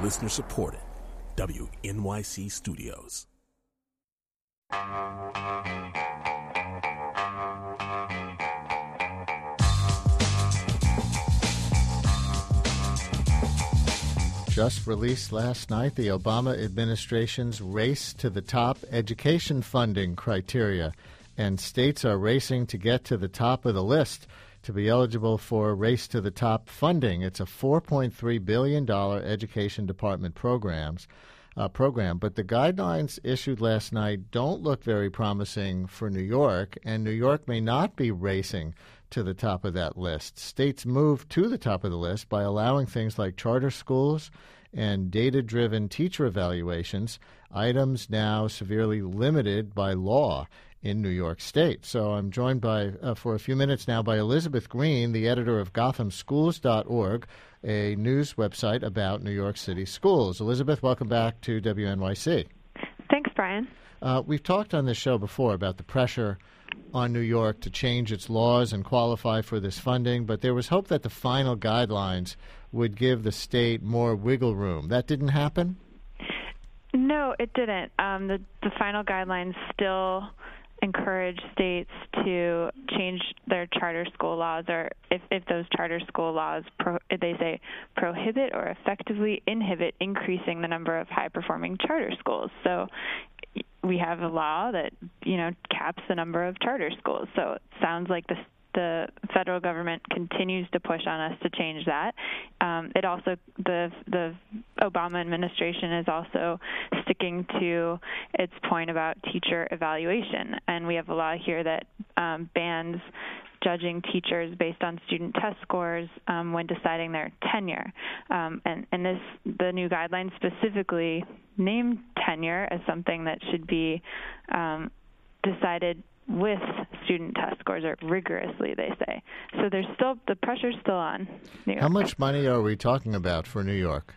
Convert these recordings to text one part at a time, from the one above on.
Listener supported. WNYC Studios. Just released last night, the Obama administration's race to the top education funding criteria, and states are racing to get to the top of the list to be eligible for Race to the Top funding. It's a $4.3 billion education department program, but the guidelines issued last night don't look very promising for New York, and New York may not be racing to the top of that list. States move to the top of the list by allowing things like charter schools and data-driven teacher evaluations, items now severely limited by law in New York State. So I'm joined by, for a few minutes now, by Elizabeth Green, the editor of GothamSchools.org, a news website about New York City schools. Elizabeth, welcome back to WNYC. Thanks, Brian. We've talked on this show before about the pressure on New York to change its laws and qualify for this funding, but there was hope that the final guidelines would give the state more wiggle room. That didn't happen? No, it didn't. The final guidelines still encourage states to change their charter school laws, or if those charter school laws, they say, prohibit or effectively inhibit increasing the number of high-performing charter schools. So we have a law that, caps the number of charter schools. So it sounds like the federal government continues to push on us to change that. It also, the Obama administration is also sticking to its point about teacher evaluation. And we have a law here that bans judging teachers based on student test scores when deciding their tenure. And the new guidelines specifically name tenure as something that should be decided with student test scores, or rigorously, they say. So the pressure's still on New York. How much money are we talking about for New York?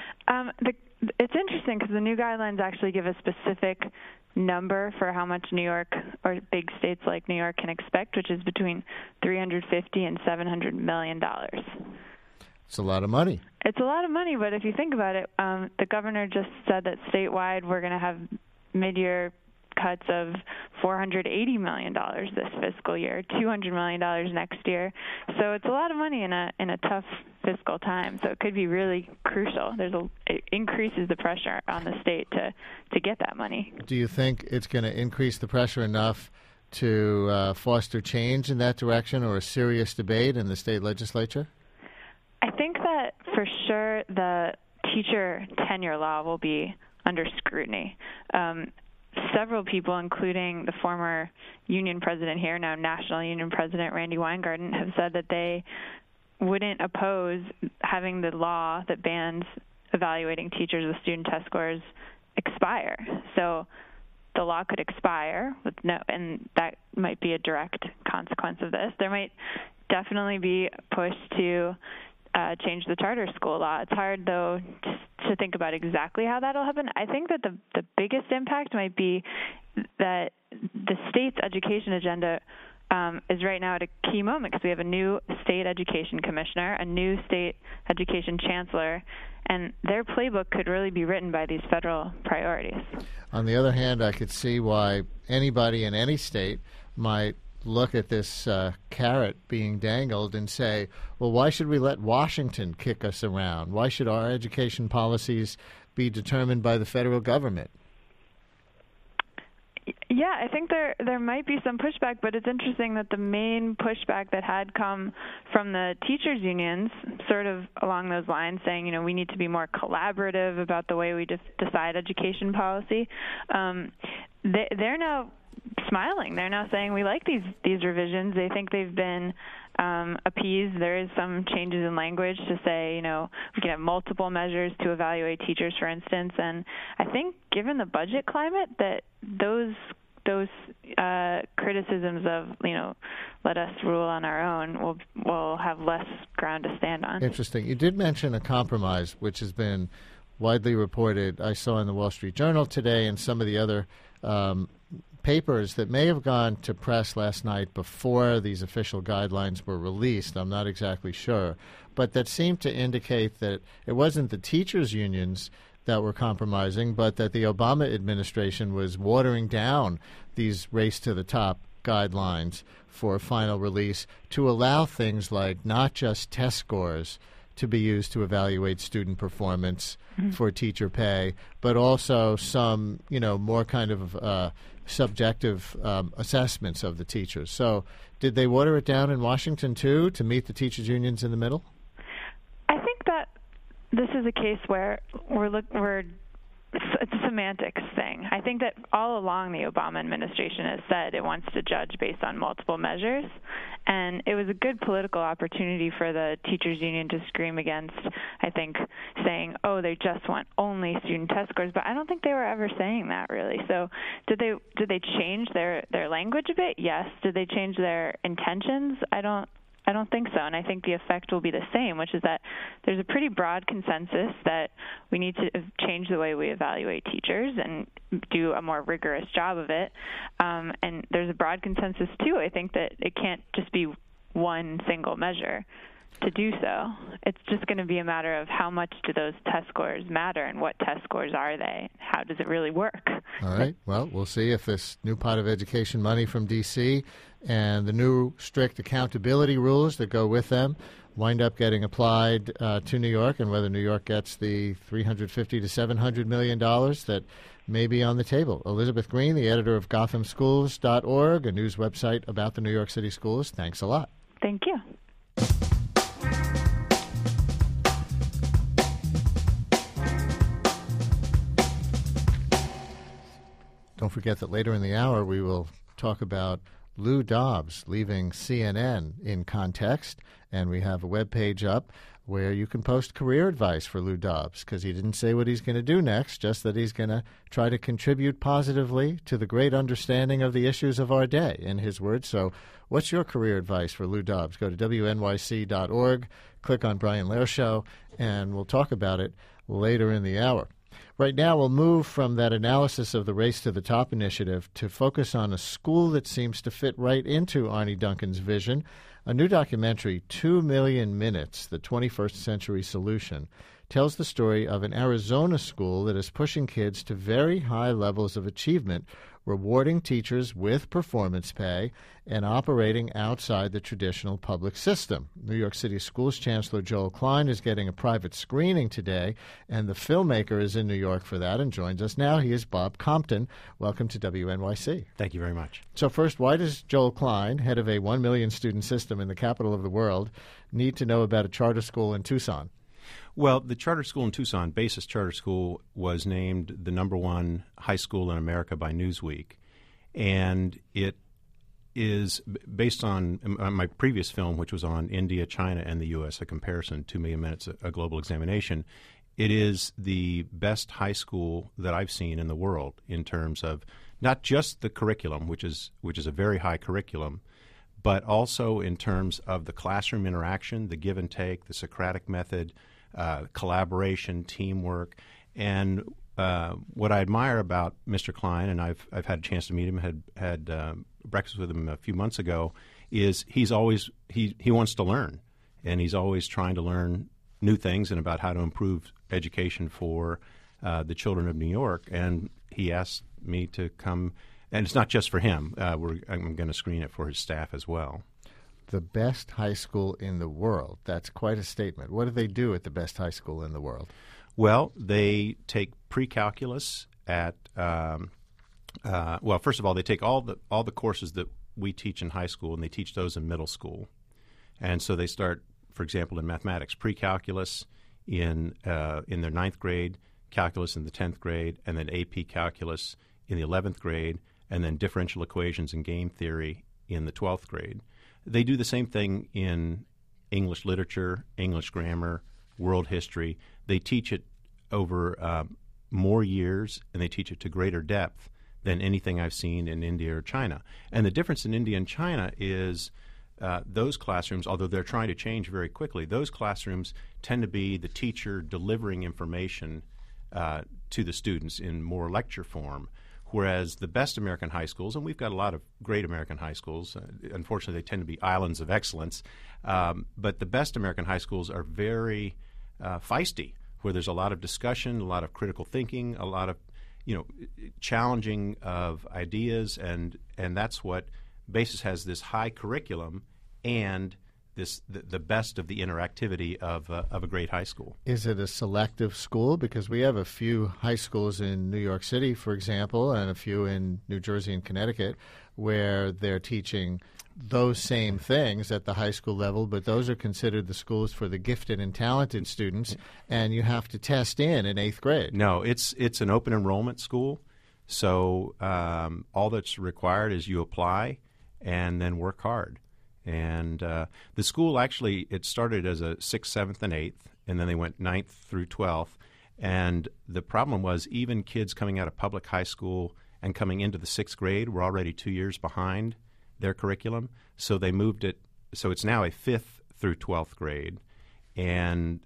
It's interesting because the new guidelines actually give a specific number for how much New York or big states like New York can expect, which is between $350 and $700 million. It's a lot of money. It's a lot of money, but if you think about it, the governor just said that statewide we're going to have mid-year cuts of $480 million this fiscal year, $200 million next year. So it's a lot of money in a tough fiscal time. So it could be really crucial. It increases the pressure on the state to get that money. Do you think it's going to increase the pressure enough to foster change in that direction, or a serious debate in the state legislature? I think that for sure the teacher tenure law will be under scrutiny. Several people, including the former union president here, now National Union President Randi Weingarten, have said that they wouldn't oppose having the law that bans evaluating teachers with student test scores expire. So the law could expire and that might be a direct consequence of this. There might definitely be a push to change the charter school law. It's hard, though, to think about exactly how that'll happen. I think that the biggest impact might be that the state's education agenda is right now at a key moment because we have a new state education commissioner, a new state education chancellor, and their playbook could really be written by these federal priorities. On the other hand, I could see why anybody in any state might look at this carrot being dangled and say, well, why should we let Washington kick us around? Why should our education policies be determined by the federal government? Yeah, I think there might be some pushback, but it's interesting that the main pushback that had come from the teachers' unions, sort of along those lines, saying, we need to be more collaborative about the way we decide education policy, they're now smiling. They're now saying we like these revisions. They think they've been appeased. There is some changes in language to say, we can have multiple measures to evaluate teachers, for instance. And I think given the budget climate, that those criticisms of, let us rule on our own will have less ground to stand on. Interesting. You did mention a compromise, which has been widely reported. I saw in the Wall Street Journal today and some of the other papers that may have gone to press last night before these official guidelines were released. I'm not exactly sure, but that seemed to indicate that it wasn't the teachers' unions that were compromising, but that the Obama administration was watering down these race to the top guidelines for final release to allow things like not just test scores to be used to evaluate student performance for teacher pay, but also some, more kind of subjective assessments of the teachers. So did they water it down in Washington, too, to meet the teachers' unions in the middle? I think that this is a case where it's a semantics thing. I think that all along the Obama administration has said it wants to judge based on multiple measures, and it was a good political opportunity for the teachers union to scream against, I think, saying, they just want only student test scores, but I don't think they were ever saying that, really. So did they change their language a bit? Yes. Did they change their intentions? I don't think so, and I think the effect will be the same, which is that there's a pretty broad consensus that we need to change the way we evaluate teachers and do a more rigorous job of it. And there's a broad consensus, too, I think, that it can't just be one single measure to do so. It's just going to be a matter of how much do those test scores matter and what test scores are they? How does it really work? All right. Well, we'll see if this new pot of education money from D.C. and the new strict accountability rules that go with them wind up getting applied to New York, and whether New York gets the $350 to $700 million that may be on the table. Elizabeth Green, the editor of GothamSchools.org, a news website about the New York City schools. Thanks a lot. Thank you. Don't forget that later in the hour we will talk about Lou Dobbs leaving CNN in context, and we have a webpage up where you can post career advice for Lou Dobbs, because he didn't say what he's going to do next, just that he's going to try to contribute positively to the great understanding of the issues of our day, in his words. So what's your career advice for Lou Dobbs? Go to WNYC.org, click on Brian Lehrer Show, and we'll talk about it later in the hour. Right now, we'll move from that analysis of the Race to the Top initiative to focus on a school that seems to fit right into Arne Duncan's vision. A new documentary, 2 Million Minutes, the 21st Century Solution, tells the story of an Arizona school that is pushing kids to very high levels of achievement, rewarding teachers with performance pay, and operating outside the traditional public system. New York City Schools Chancellor Joel Klein is getting a private screening today, and the filmmaker is in New York for that and joins us now. He is Bob Compton. Welcome to WNYC. Thank you very much. So first, why does Joel Klein, head of a 1 million student system in the capital of the world, need to know about a charter school in Tucson? Well, the charter school in Tucson, Basis Charter School, was named the #1 high school in America by Newsweek. And it is based on my previous film, which was on India, China, and the U.S., a comparison, 2 Million Minutes, a global examination. It is the best high school that I've seen in the world in terms of not just the curriculum, which is a very high curriculum, but also in terms of the classroom interaction, the give and take, the Socratic method, collaboration, teamwork. And what I admire about Mr. Klein, and I've had a chance to meet him, had breakfast with him a few months ago, is he's always he wants to learn, and he's always trying to learn new things and about how to improve education for the children of New York. And he asked me to come, and it's not just for him. I'm going to screen it for his staff as well. The best high school in the world. That's quite a statement. What do they do at the best high school in the world? Well, they take pre-calculus at first of all, they take all the courses that we teach in high school, and they teach those in middle school. And so they start, for example, in mathematics, pre-calculus in their 9th grade, calculus in the 10th grade, and then AP calculus in the 11th grade, and then differential equations and game theory in the 12th grade. They do the same thing in English literature, English grammar, world history. They teach it over more years, and they teach it to greater depth than anything I've seen in India or China. And the difference in India and China is those classrooms, although they're trying to change very quickly, those classrooms tend to be the teacher delivering information to the students in more lecture form, Whereas the best American high schools, and we've got a lot of great American high schools, unfortunately they tend to be islands of excellence, but the best American high schools are very feisty, where there's a lot of discussion, a lot of critical thinking, a lot of challenging of ideas, and that's what BASIS has, this high curriculum and the best of the interactivity of a great high school. Is it a selective school? Because we have a few high schools in New York City, for example, and a few in New Jersey and Connecticut, where they're teaching those same things at the high school level, but those are considered the schools for the gifted and talented students, and you have to test in 8th grade. No, it's an open enrollment school, so all that's required is you apply and then work hard. And the school actually, it started as a 6th, 7th, and 8th, and then they went 9th through 12th. And the problem was even kids coming out of public high school and coming into the 6th grade were already 2 years behind their curriculum. So they moved it, so it's now a 5th through 12th grade. And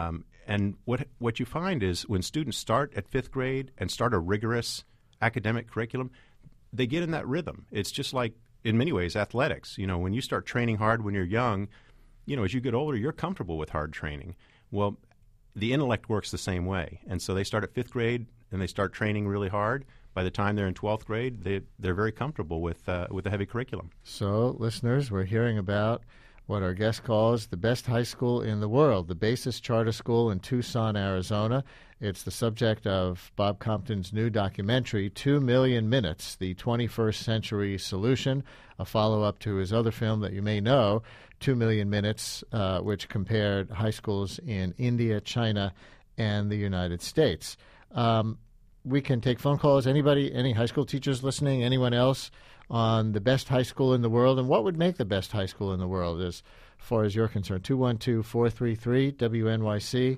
what you find is when students start at 5th grade and start a rigorous academic curriculum, they get in that rhythm. It's just like, in many ways, athletics. When you start training hard when you're young, as you get older, you're comfortable with hard training. Well, the intellect works the same way. And so they start at 5th grade and they start training really hard. By the time they're in 12th grade, they're very comfortable with a heavy curriculum. So, listeners, we're hearing about what our guest calls the best high school in the world, the BASIS Charter School in Tucson, Arizona. It's the subject of Bob Compton's new documentary, 2 Million Minutes, the 21st Century Solution, a follow-up to his other film that you may know, 2 Million Minutes, which compared high schools in India, China, and the United States. We can take phone calls. Anybody, any high school teachers listening, anyone else on the best high school in the world, and what would make the best high school in the world as far as you're concerned. 212-433-WNYC,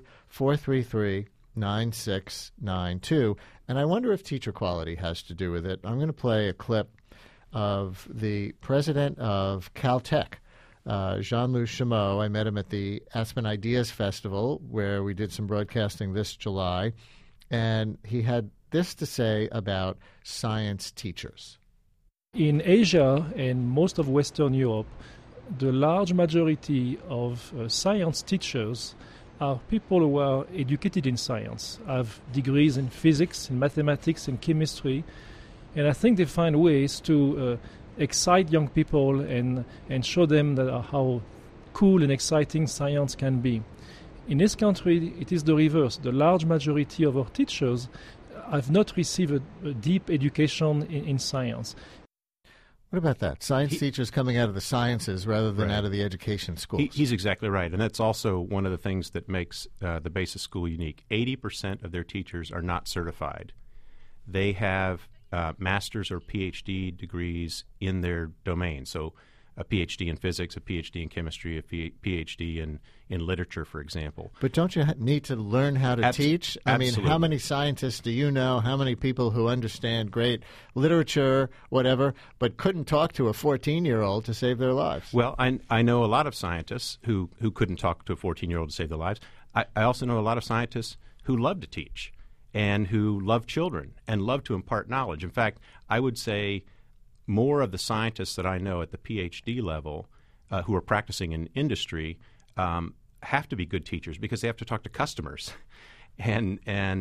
433-9692. And I wonder if teacher quality has to do with it. I'm going to play a clip of the president of Caltech, Jean-Louis Chameau. I met him at the Aspen Ideas Festival, where we did some broadcasting this July, and he had this to say about science teachers. In Asia and most of Western Europe, the large majority of science teachers are people who are educated in science, have degrees in physics, in mathematics, in chemistry, and I think they find ways to excite young people and show them that how cool and exciting science can be. In this country, it is the reverse. The large majority of our teachers have not received a deep education in science. What about that? Science teachers coming out of the sciences rather than right. out of the education schools. He's exactly right, and that's also one of the things that makes the BASIS school unique. 80% of their teachers are not certified. They have master's or PhD degrees in their domain. So a PhD in physics, a PhD in chemistry, a PhD in literature, for example. But don't you need to learn how to teach? I mean, how many scientists do you know, how many people who understand great literature, whatever, but couldn't talk to a 14-year-old to save their lives? Well, I know a lot of scientists who couldn't talk to a 14-year-old to save their lives. I also know a lot of scientists who love to teach and who love children and love to impart knowledge. In fact, I would say more of the scientists that I know at the PhD level who are practicing in industry have to be good teachers because they have to talk to customers. And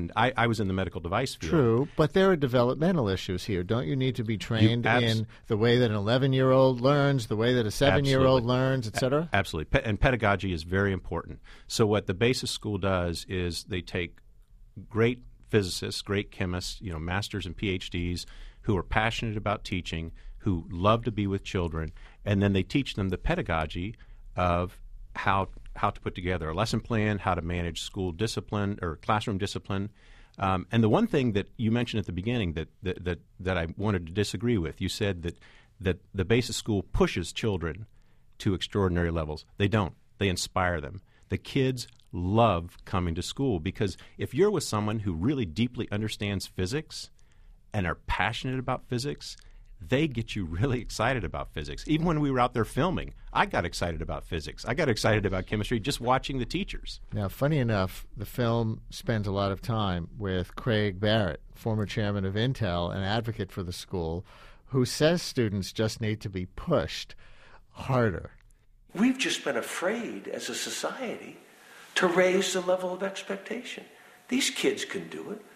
I was in the medical device field. True, but there are developmental issues here. Don't you need to be trained in the way that an 11-year-old learns, the way that a 7-year-old learns, et cetera? Absolutely. And pedagogy is very important. So what the BASIS school does is they take great physicists, great chemists, masters and PhDs who are passionate about teaching, who love to be with children, and then they teach them the pedagogy of how to put together a lesson plan, how to manage school discipline or classroom discipline. And the one thing that you mentioned at the beginning that I wanted to disagree with, you said that the BASIS school pushes children to extraordinary levels. They don't. They inspire them. The kids love coming to school because if you're with someone who really deeply understands physics and are passionate about physics, they get you really excited about physics. Even when we were out there filming, I got excited about physics. I got excited about chemistry just watching the teachers. Now, funny enough, the film spends a lot of time with Craig Barrett, former chairman of Intel and advocate for the school, who says students just need to be pushed harder. We've just been afraid as a society to raise the level of expectation. These kids can do it.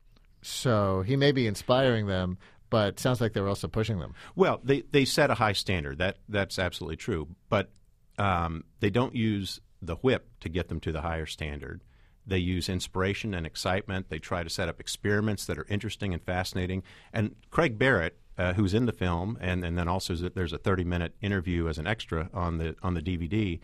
So he may be inspiring them, but it sounds like they're also pushing them. Well, they set a high standard. That's absolutely true. But they don't use the whip to get them to the higher standard. They use inspiration and excitement. They try to set up experiments that are interesting and fascinating. And Craig Barrett, who's in the film, and then also there's a 30-minute interview as an extra on the DVD,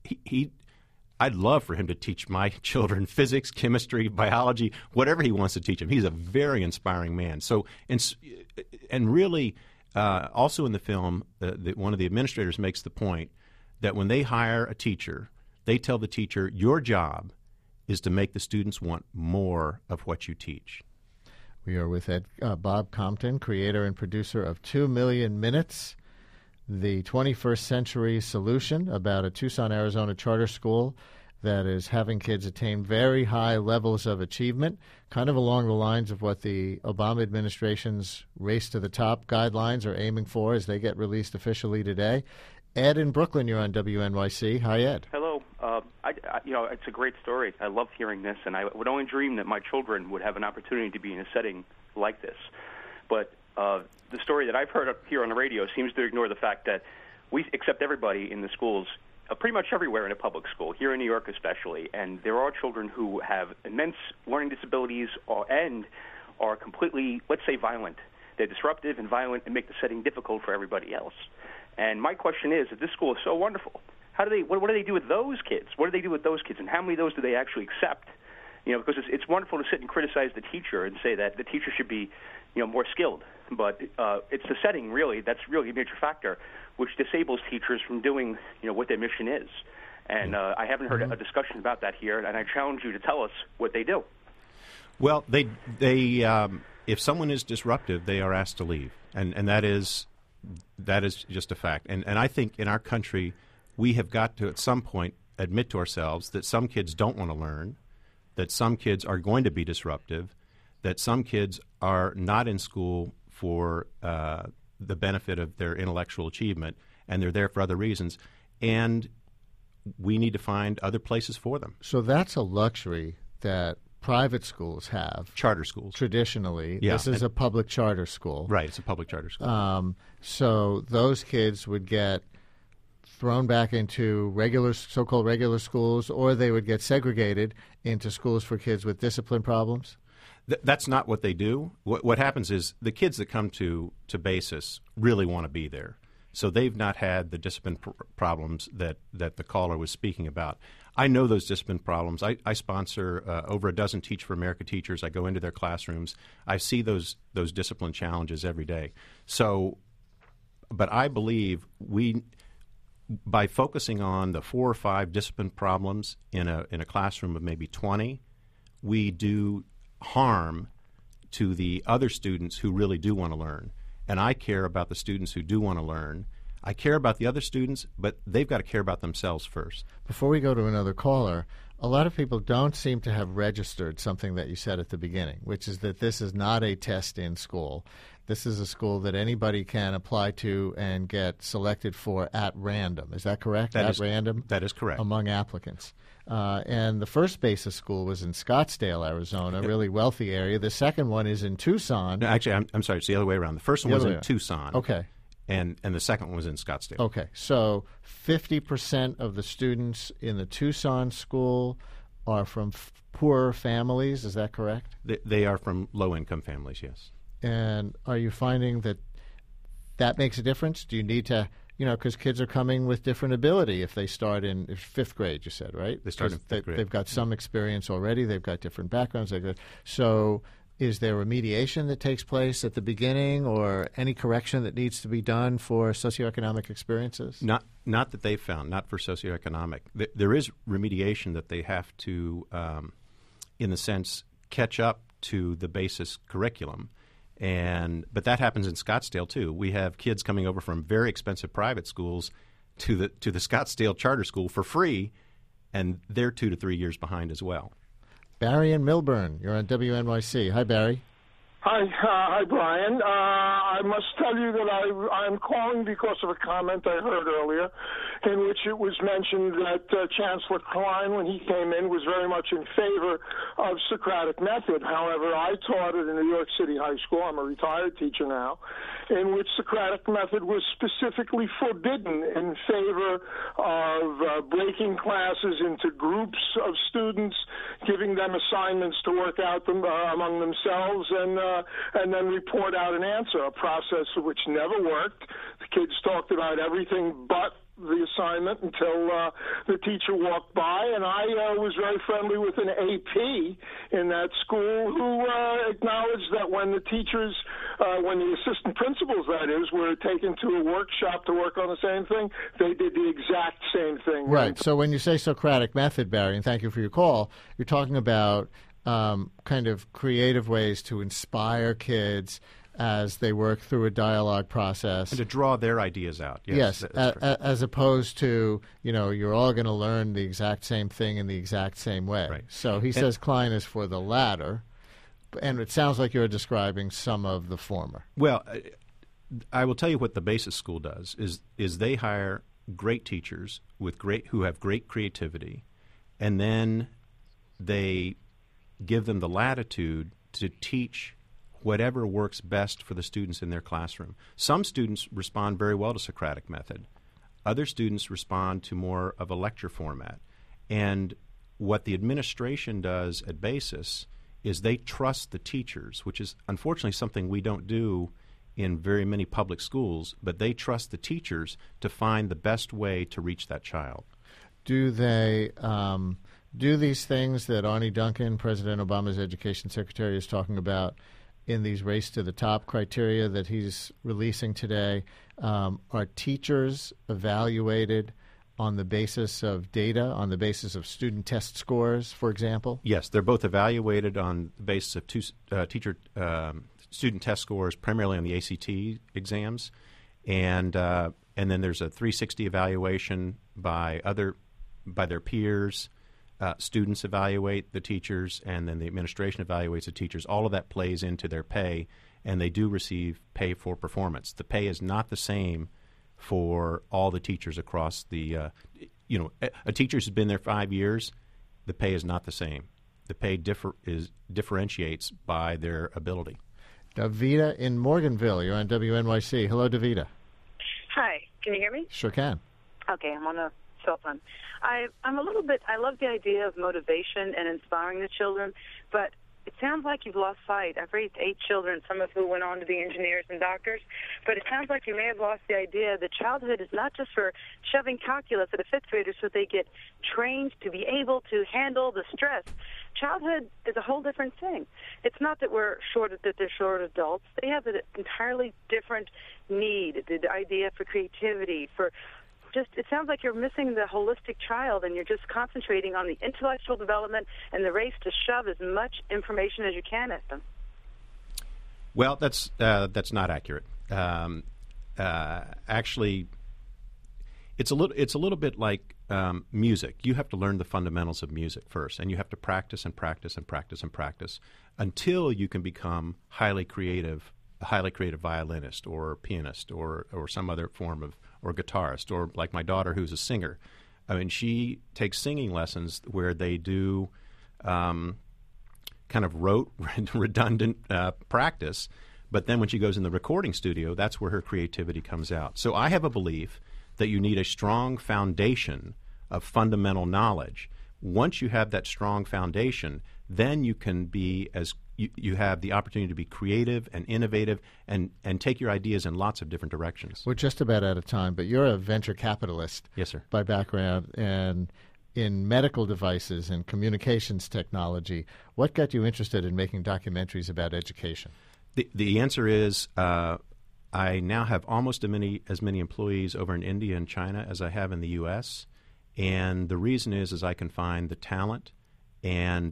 I'd love for him to teach my children physics, chemistry, biology, whatever he wants to teach them. He's a very inspiring man. So, and really, also in the film, one of the administrators makes the point that when they hire a teacher, they tell the teacher, your job is to make the students want more of what you teach. We are with Bob Compton, creator and producer of 2 Million Minutes, the 21st Century Solution, about a Tucson, Arizona charter school that is having kids attain very high levels of achievement, kind of along the lines of what the Obama administration's Race to the Top guidelines are aiming for as they get released officially today. Ed in Brooklyn, you're on WNYC. Hi, Ed. Hello. It's a great story. I love hearing this, and I would only dream that my children would have an opportunity to be in a setting like this. But the story that I've heard up here on the radio seems to ignore the fact that we accept everybody in the schools pretty much everywhere in a public school, here in New York especially, and there are children who have immense learning disabilities and are completely, let's say, violent. They're disruptive and violent and make the setting difficult for everybody else. And my question is, if this school is so wonderful, what do they do with those kids? What do they do with those kids, and how many of those do they actually accept? Because it's wonderful to sit and criticize the teacher and say that the teacher should be, more skilled. But it's the setting, really, that's really a major factor, which disables teachers from doing, what their mission is. And I haven't heard a discussion about that here, and I challenge you to tell us what they do. Well, they if someone is disruptive, they are asked to leave, and that is just a fact. And I think in our country, we have got to, at some point, admit to ourselves that some kids don't want to learn, that some kids are going to be disruptive, that some kids are not in school for the benefit of their intellectual achievement, and they're there for other reasons, and we need to find other places for them. So that's a luxury that private schools have. Charter schools. Traditionally. Yeah. This is a public charter school. Right, it's a public charter school. So those kids would get thrown back into so-called regular schools, or they would get segregated into schools for kids with discipline problems? That's not what they do. What happens is the kids that come to BASIS really want to be there. So they've not had the discipline problems that the caller was speaking about. I know those discipline problems. I sponsor over a dozen Teach for America teachers. I go into their classrooms. I see those discipline challenges every day. So, but I believe by focusing on the 4 or 5 discipline problems in a classroom of maybe 20, we do harm to the other students who really do want to learn. And I care about the students who do want to learn. I care about the other students, but they've got to care about themselves first. Before we go to another caller, a lot of people don't seem to have registered something that you said at the beginning, which is that this is not a test in school. This is a school that anybody can apply to and get selected for at random. Is that correct? Random? That is correct. Among applicants. And the first BASIS school was in Scottsdale, Arizona, a really wealthy area. The second one is in Tucson. No, actually, I'm sorry, it's the other way around. The first one was in Tucson. Okay. And the second one was in Scottsdale. Okay. So 50% of the students in the Tucson school are from poorer families. Is that correct? They are from low-income families, yes. And are you finding that makes a difference? Do you need to, because kids are coming with different ability if they start in 5th grade, you said, right? They start in 5th grade. They've got some experience already. They've got different backgrounds. So is there remediation that takes place at the beginning or any correction that needs to be done for socioeconomic experiences? Not that they've found, not for socioeconomic. There is remediation that they have to, in the sense, catch up to the BASIS curriculum. But that happens in Scottsdale too. We have kids coming over from very expensive private schools to the Scottsdale charter school for free, and they're 2 to 3 years behind as well. Barry in Milburn, you're on WNYC. Hi, Barry. Hi, Brian. I must tell you that I'm calling because of a comment I heard earlier in which it was mentioned that Chancellor Klein, when he came in, was very much in favor of Socratic method. However, I taught at a New York City high school. I'm a retired teacher now, in which Socratic method was specifically forbidden in favor of breaking classes into groups of students, giving them assignments to work out among themselves, and then report out an answer, a process which never worked. The kids talked about everything but the assignment until the teacher walked by, and I was very friendly with an AP in that school who acknowledged that when the teachers, when the assistant principals, that is, were taken to a workshop to work on the same thing, they did the exact same thing. Right. So when you say Socratic method, Barry, and thank you for your call, you're talking about kind of creative ways to inspire kids as they work through a dialogue process. And to draw their ideas out. Yes, as opposed to, you're all going to learn the exact same thing in the exact same way. Right. So he says Klein is for the latter, and it sounds like you're describing some of the former. Well, I will tell you what the Basis School does is they hire great teachers who have great creativity, and then they give them the latitude to teach whatever works best for the students in their classroom. Some students respond very well to Socratic method. Other students respond to more of a lecture format. And what the administration does at Basis is they trust the teachers, which is unfortunately something we don't do in very many public schools, but they trust the teachers to find the best way to reach that child. Do they do these things that Arne Duncan, President Obama's education secretary, is talking about in these race to the top criteria that he's releasing today? Are teachers evaluated on the basis of data, on the basis of student test scores, for example? Yes, they're both evaluated on the basis of student test scores, primarily on the ACT exams, and then there's a 360 evaluation by their peers. Students evaluate the teachers, and then the administration evaluates the teachers. All of that plays into their pay, and they do receive pay for performance. The pay is not the same for all the teachers across the a teacher who's been there 5 years, the pay is not the same. The pay differentiates by their ability. Davida in Morganville, you're on WNYC. Hello, Davida. Hi, can you hear me? Sure can. Okay, I'm on a cell phone. I love the idea of motivation and inspiring the children, but it sounds like you've lost sight. I've raised 8 children, some of who went on to be engineers and doctors, but it sounds like you may have lost the idea that childhood is not just for shoving calculus at a 5th grader so they get trained to be able to handle the stress. Childhood is a whole different thing. It's not that they're short adults. They have an entirely different need, the idea for creativity, it sounds like you're missing the holistic child, and you're just concentrating on the intellectual development and the race to shove as much information as you can at them. Well, that's not accurate. Actually, it's a little bit like music. You have to learn the fundamentals of music first, and you have to practice and practice and practice and practice until you can become a highly creative violinist or pianist or some other form of, or guitarist, or like my daughter who's a singer. I mean, she takes singing lessons where they do kind of rote, redundant practice, but then when she goes in the recording studio, that's where her creativity comes out. So I have a belief that you need a strong foundation of fundamental knowledge. Once you have that strong foundation, then you can be you have the opportunity to be creative and innovative and take your ideas in lots of different directions. We're just about out of time, but you're a venture capitalist. Yes, sir. By background, and in medical devices and communications technology. What got you interested in making documentaries about education? The answer is I now have almost as many employees over in India and China as I have in the U.S., and the reason is I can find the talent and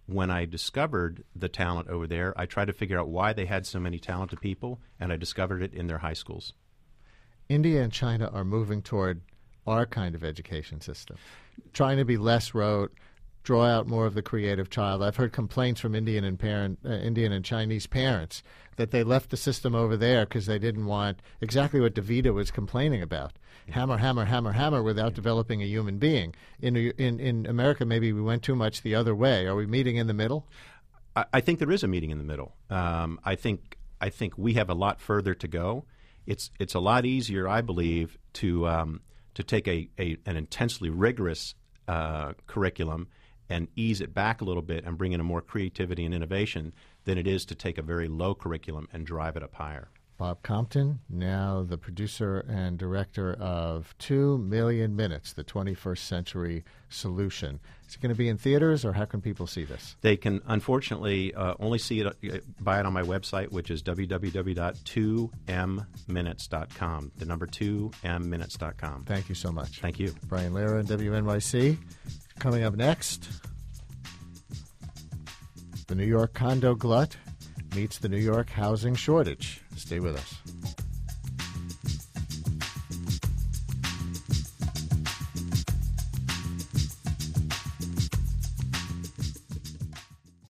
when I discovered the talent over there, I tried to figure out why they had so many talented people, and I discovered it in their high schools. India and China are moving toward our kind of education system, trying to be less rote, draw out more of the creative child. I've heard complaints from Indian and Chinese parents that they left the system over there because they didn't want exactly what DeVita was complaining about. Hammer, hammer, hammer, hammer without developing a human being. In America, maybe we went too much the other way. Are we meeting in the middle? I think there is a meeting in the middle. I think we have a lot further to go. It's a lot easier, I believe, to take an intensely rigorous curriculum and ease it back a little bit and bring in a more creativity and innovation than it is to take a very low curriculum and drive it up higher. Bob Compton, now the producer and director of 2 Million Minutes, the 21st Century Solution. Is it going to be in theaters, or how can people see this? They can, unfortunately, only see it, buy it on my website, which is www.2mminutes.com, the number 2mminutes.com. Thank you so much. Thank you. Brian Lehrer, WNYC. Coming up next, the New York condo glut meets the New York housing shortage. Stay with us.